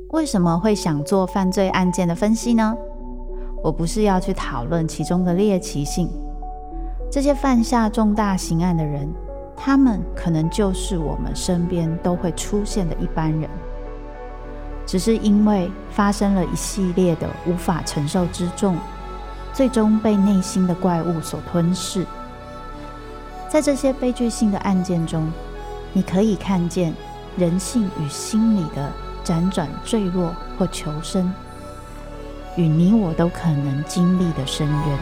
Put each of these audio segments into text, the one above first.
为什么会想做犯罪案件的分析呢？我不是要去讨论其中的猎奇性，这些犯下重大刑案的人，他们可能就是我们身边都会出现的一般人，只是因为发生了一系列的无法承受之重，最终被内心的怪物所吞噬。在这些悲剧性的案件中，你可以看见人性与心理的辗转坠落或求生，与你我都可能经历的深渊。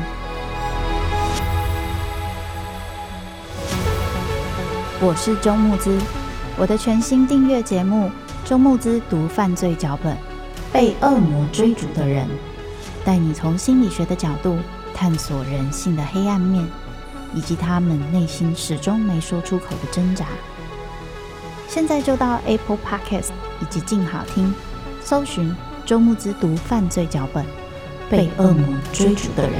我是周慕姿，我的全新订阅节目《周慕姿读犯罪脚本：被恶魔追逐的人》，带你从心理学的角度探索人性的黑暗面，以及他们内心始终没说出口的挣扎。现在就到 Apple Podcast 以及静好听搜寻周慕姿读犯罪脚本：被恶魔追逐的人。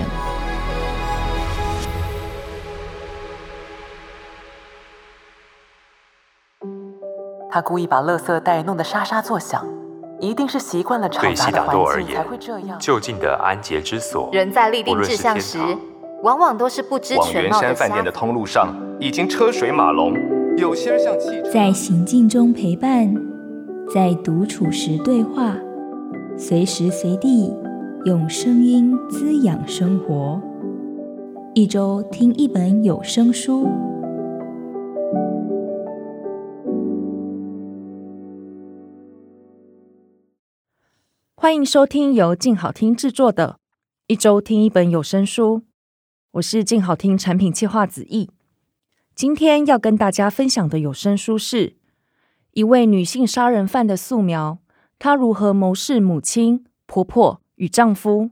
他故意把垃圾袋弄得沙沙作响，一定是习惯了嘈杂的环境才会这样。 就近的安洁之所， 人在立定志向时，往往都是不知全貌的。 往圆山饭店的通路上已经车水马龙，有些人像汽车， 在行进中陪伴，在独处时对话，随时随地用声音滋养生活。一周听一本有声书。 欢迎收听由静好听制作的一周听一本有声书，我是静好听产品企划子毅。今天要跟大家分享的有声书是一位女性杀人犯的素描，她如何谋视母亲、婆婆与丈夫。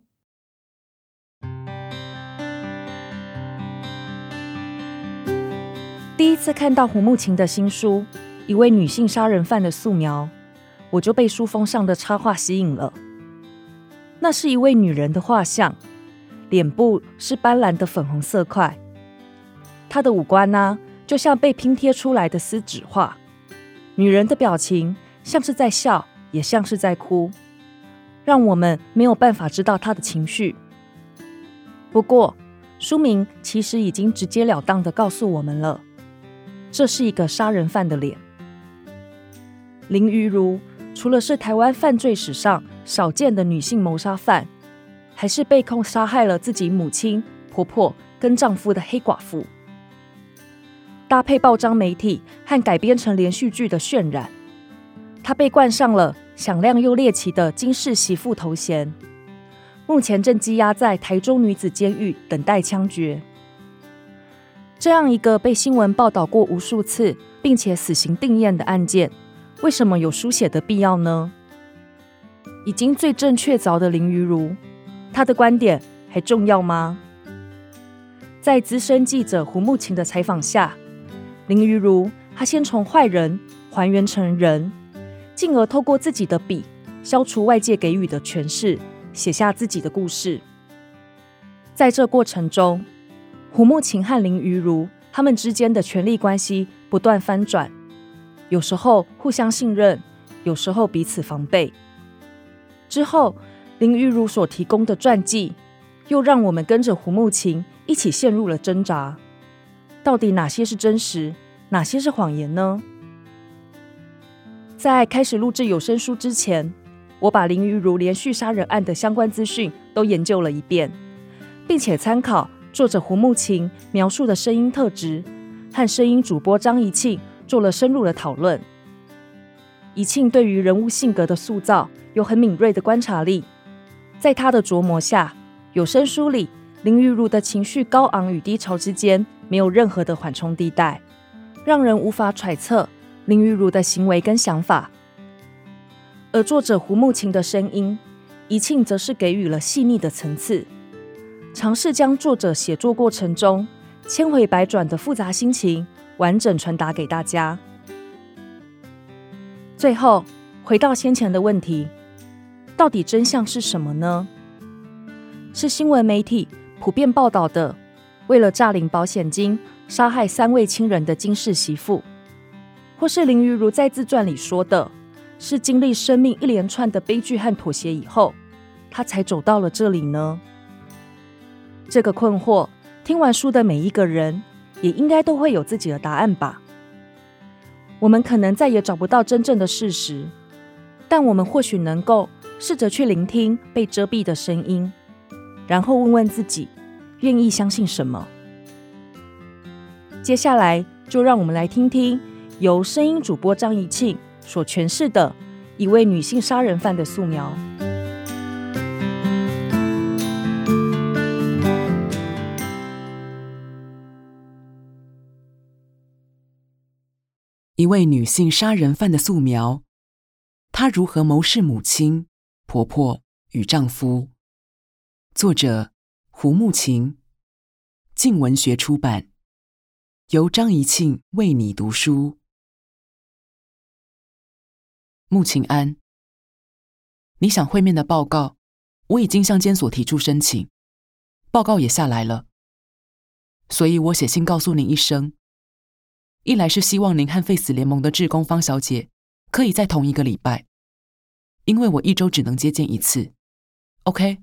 第一次看到胡慕情的新书《一位女性杀人犯的素描》，我就被书封上的插画吸引了。那是一位女人的画像，脸部是斑斓的粉红色块，她的五官就像被拼贴出来的撕纸画。女人的表情像是在笑，也像是在哭，让我们没有办法知道她的情绪。不过，书名其实已经直截了当地告诉我们了，这是一个杀人犯的脸。林于如除了是台湾犯罪史上少见的女性谋杀犯，还是被控杀害了自己母亲、婆婆跟丈夫的黑寡妇。搭配报章媒体和改编成连续剧的渲染，她被冠上了响亮又猎奇的金氏媳妇头衔，目前正羁押在台中女子监狱等待枪决。这样一个被新闻报道过无数次，并且死刑定谳的案件，为什么有书写的必要呢？已经罪证确凿的林于如，她的观点还重要吗？在资深记者胡慕情的采访下，林于如她先从坏人还原成人，进而透过自己的笔消除外界给予的诠释，写下自己的故事。在这过程中，胡慕情和林于如他们之间的权力关系不断翻转，有时候互相信任，有时候彼此防备。之后，林于如所提供的传记，又让我们跟着胡慕情一起陷入了挣扎。到底哪些是真实，哪些是谎言呢？在开始录制有声书之前，我把林于如连续杀人案的相关资讯都研究了一遍，并且参考作者胡慕情描述的声音特质，和声音主播张怡庆做了深入的讨论。怡庆对于人物性格的塑造有很敏锐的观察力，在他的琢磨下，有声书里林于如的情绪高昂与低潮之间没有任何的缓冲地带，让人无法揣测林于如的行为跟想法。而作者胡慕情的声音，怡庆则是给予了细腻的层次，尝试将作者写作过程中千回百转的复杂心情完整传达给大家。最后，回到先前的问题，到底真相是什么呢？是新闻媒体普遍报道的为了诈领保险金杀害3位亲人的金氏媳妇，或是林于如在自传里说的是经历生命一连串的悲剧和妥协以后，他才走到了这里呢？这个困惑，听完书的每一个人也应该都会有自己的答案吧。我们可能再也找不到真正的事实，但我们或许能够试着去聆听被遮蔽的声音，然后问问自己，愿意相信什么。接下来就让我们来听听由声音主播张怡庆所诠释的一位女性杀人犯的素描。 一位女性杀人犯的素描，她如何谋视母亲、婆婆与丈夫。作者胡慕情，静文学出版，由张怡庆为你读书。慕情安，你想会面的报告，我已经向监所提出申请，报告也下来了，所以我写信告诉您一声。一来是希望您和废死联盟的志工方小姐可以在同一个礼拜，因为我一周只能接见一次 ，OK？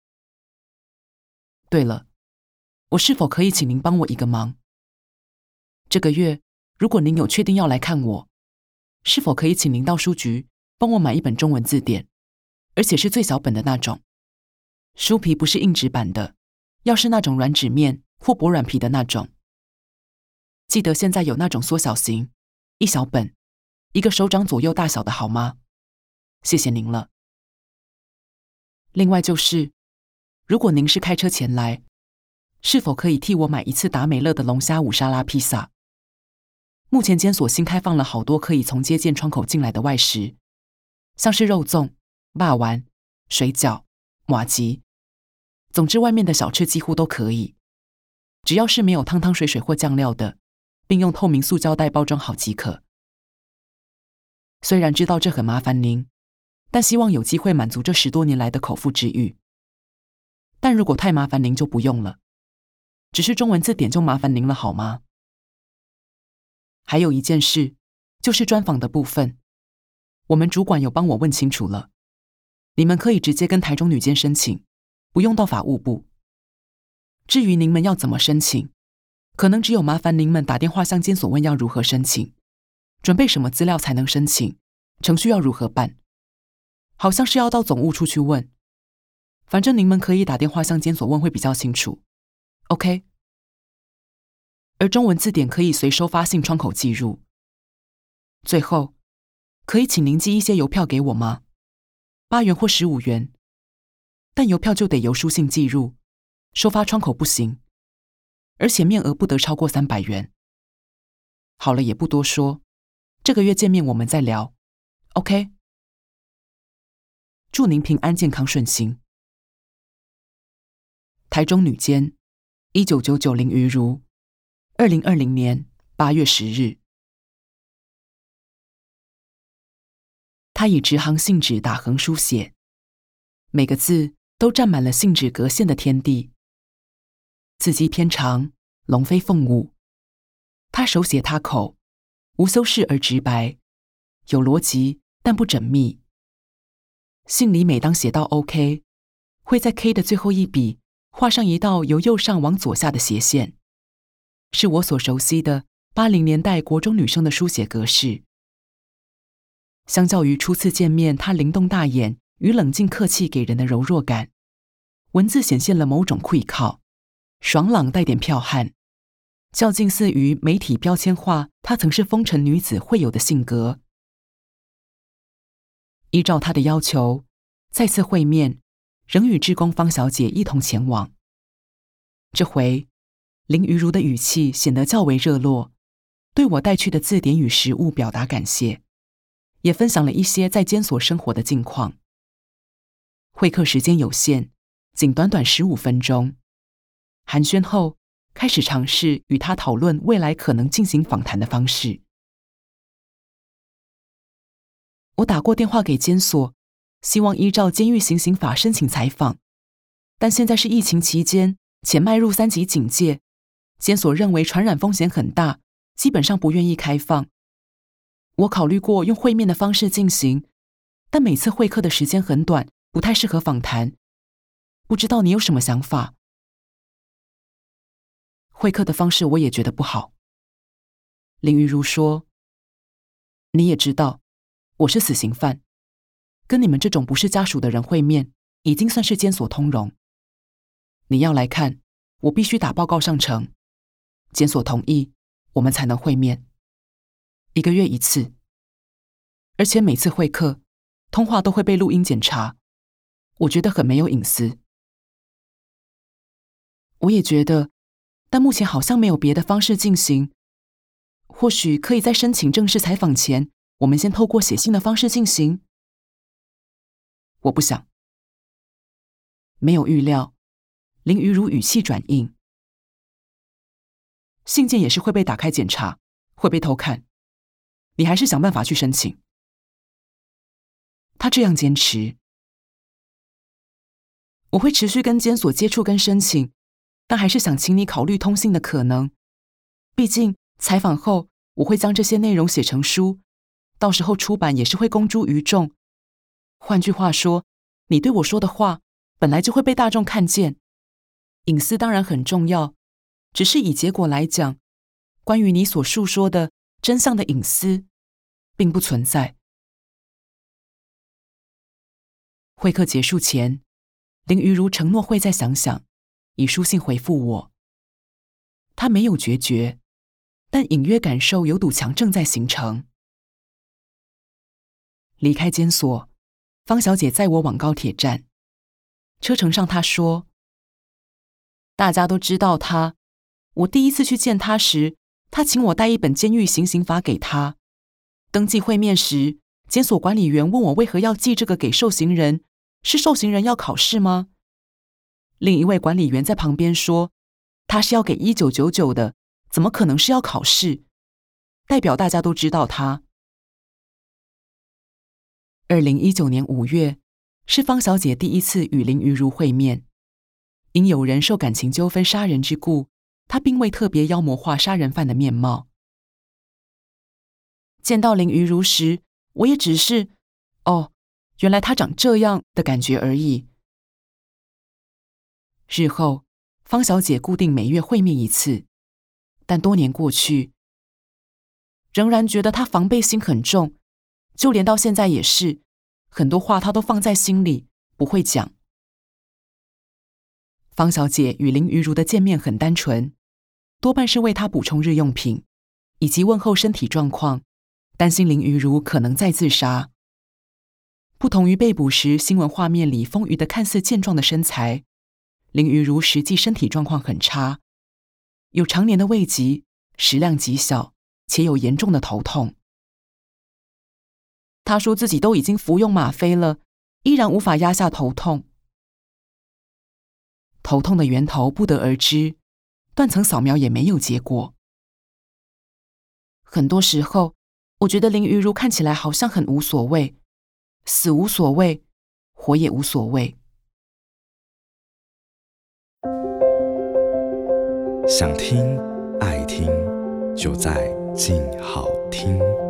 对了，我是否可以请您帮我一个忙？这个月如果您有确定要来看我，是否可以请您到书局帮我买一本中文字典，而且是最小本的那种，书皮不是硬纸版的，要是那种软纸面或薄软皮的那种。记得现在有那种缩小型，一小本，一个手掌左右大小的好吗？谢谢您了。另外就是，如果您是开车前来，是否可以替我买一次达美乐的龙虾五沙拉披萨？目前监所新开放了好多可以从接见窗口进来的外食，像是肉粽、肉丸、水饺、麻糬，总之外面的小吃几乎都可以，只要是没有汤汤水水或酱料的，并用透明塑胶袋包装好即可。虽然知道这很麻烦您，但希望有机会满足这10多年来的口腹之欲。但如果太麻烦您就不用了，只是中文字典就麻烦您了好吗？还有一件事，就是专访的部分，我们主管有帮我问清楚了，你们可以直接跟台中女监申请，不用到法务部。至于您们要怎么申请，可能只有麻烦您们打电话向监所问要如何申请，准备什么资料才能申请，程序要如何办，好像是要到总务处去问。反正您们可以打电话向监所问会比较清楚。OK？ 而中文字典可以随收发信窗口寄入。最后，可以请您寄一些邮票给我吗？8元或15元，但邮票就得由书信寄入，收发窗口不行。而且面额不得超过300元。好了，也不多说，这个月见面我们再聊 ，OK？ 祝您平安健康顺心。台中女监，1999林于如，2020年8月10日。她以直行信纸打横书写，每个字都占满了信纸隔线的天地。字迹偏长，龙飞凤舞。他手写他口，无修饰而直白，有逻辑但不缜密。信里每当写到 OK， 会在 K 的最后一笔画上一道由右上往左下的斜线，是我所熟悉的80年代国中女生的书写格式。相较于初次见面她灵动大眼与冷静客气给人的柔弱感，文字显现了某种愧靠，爽朗带点剽悍，较近似于媒体标签化她曾是风尘女子会有的性格。依照她的要求，再次会面，仍与志工方小姐一同前往。这回林于如的语气显得较为热络，对我带去的字典与食物表达感谢，也分享了一些在监所生活的近况。会客时间有限，仅短短15分钟。寒暄后，开始尝试与他讨论未来可能进行访谈的方式。我打过电话给监所，希望依照监狱行刑法申请采访，但现在是疫情期间，且迈入3级警戒，监所认为传染风险很大，基本上不愿意开放。 我考虑过用会面的方式进行，但每次会客的时间很短，不太适合访谈。不知道你有什么想法？会客的方式我也觉得不好。林瑜如说，你也知道，我是死刑犯，跟你们这种不是家属的人会面，已经算是监所通融。你要来看，我必须打报告上呈，监所同意，我们才能会面。1个月1次，而且每次会客，通话都会被录音检查，我觉得很没有隐私。我也觉得，但目前好像没有别的方式进行。或许可以在申请正式采访前，我们先透过写信的方式进行。我不想。没有预料，林瑜如语气转硬。信件也是会被打开检查，会被偷看。你还是想办法去申请。他这样坚持。我会持续跟监所接触跟申请，但还是想请你考虑通信的可能。毕竟采访后，我会将这些内容写成书，到时候出版也是会公诸于众。换句话说，你对我说的话，本来就会被大众看见。隐私当然很重要，只是以结果来讲，关于你所述说的真相的隐私，并不存在。会客结束前，林瑜如承诺会再想想，以书信回复我。他没有决绝，但隐约感受有堵墙正在形成。离开监所，方小姐载我往高铁站。车程上她说，大家都知道她，我第一次去见她时，她请我带一本监狱行刑法给她。登记会面时，监所管理员问我为何要寄这个给受刑人，是受刑人要考试吗？另一位管理员在旁边说，他是要给1999的，怎么可能是要考试？代表大家都知道他。2019年5月，是方小姐第一次与林瑜如会面。因有人受感情纠纷杀人之故，她并未特别妖魔化杀人犯的面貌。见到林瑜如时，我也只是原来她长这样的感觉而已。日后，方小姐固定每月会面1次，但多年过去，仍然觉得她防备心很重，就连到现在也是，很多话她都放在心里，不会讲。方小姐与林瑜如的见面很单纯，多半是为她补充日用品，以及问候身体状况，担心林瑜如可能再自杀。不同于被捕时新闻画面里丰腴的看似健壮的身材，林瑜如实际身体状况很差，有常年的胃疾，食量极小，且有严重的头痛。她说自己都已经服用吗啡了，依然无法压下头痛。头痛的源头不得而知，断层扫描也没有结果。很多时候，我觉得林瑜如看起来好像很无所谓，死无所谓，活也无所谓。 想听爱听，就在静好听。